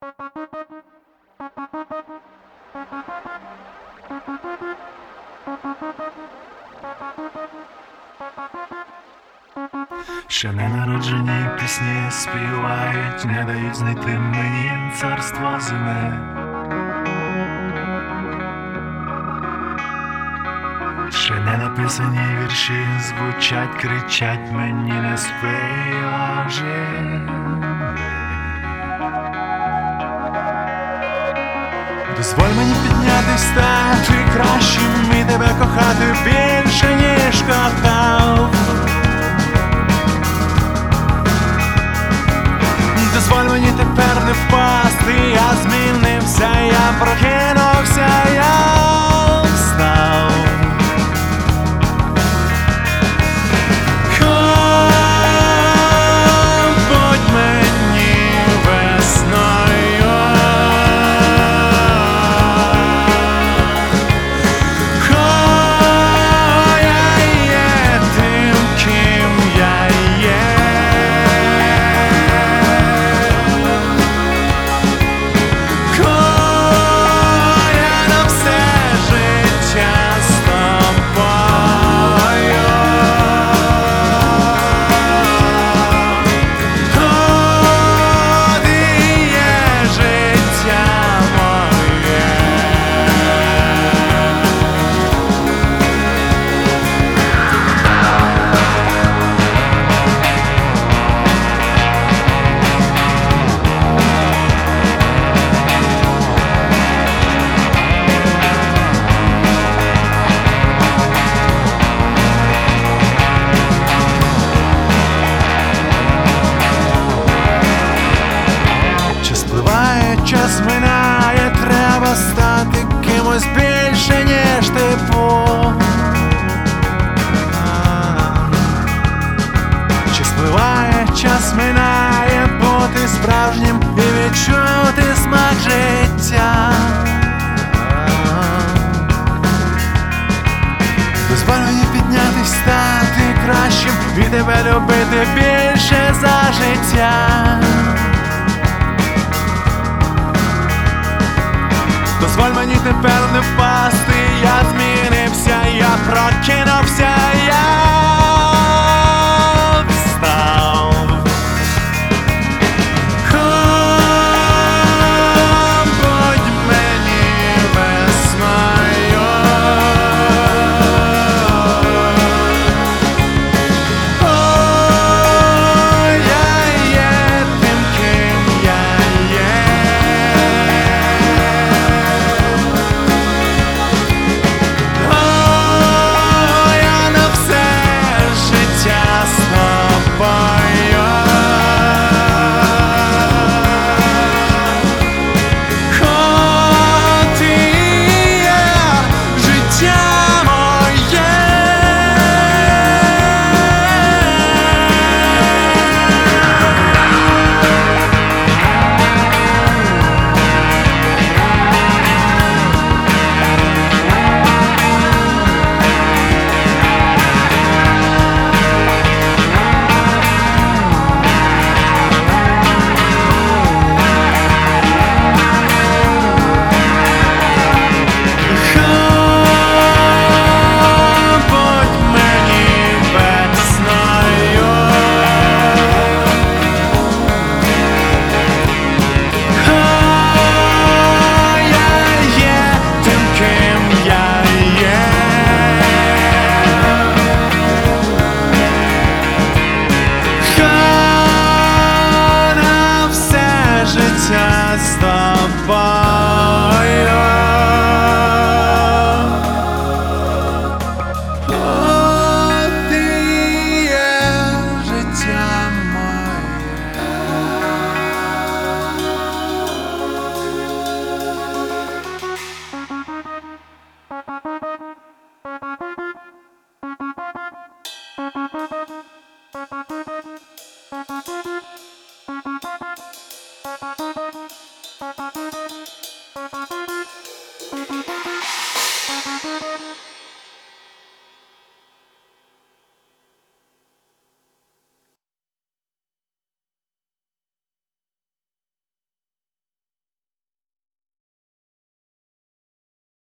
Ще ненароджені пісні співають, не дають знайти мені царство зими. Ще не написані вірші звучать, кричать мені не співажи. Дозволь мені піднятись, стати кращим і тебе кохати більше, ніж кохав. Дозволь мені тепер не впасти, я змінився, я прокинувся, я встав. Будь мені весною, я є тим, ким я є. Час минає, треба стати кимось більше, ніж ти був. Чи спливає, час минає, бути справжнім і відчути смак життя. Дозволь мені піднятись, стати кращим і тебе любити більше за життя. Дозволь мені тепер не впасти, я змінився, я прокинувся, я встав. Будь мені весною, я є тим, ким я є. З тобою.